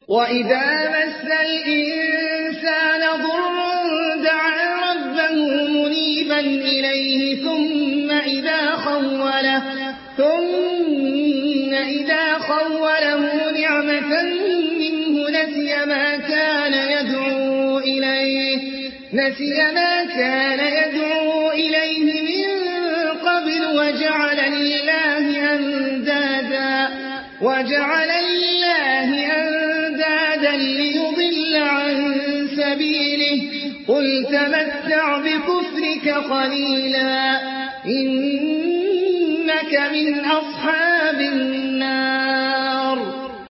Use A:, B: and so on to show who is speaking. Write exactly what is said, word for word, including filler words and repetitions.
A: وإذا مس الإنسان ضر دعا ربه منيبا إليه ثم إذا خوله, ثم إذا خوله نعمة منه نسي ما كان يدعو إليه, نسي ما كان يدعو إليه من قبل وجعل لله أندادا, وجعل لله أندادا ليضل عن سبيله. قل تمتع بكفرك قليلا إنك من أصحاب النار.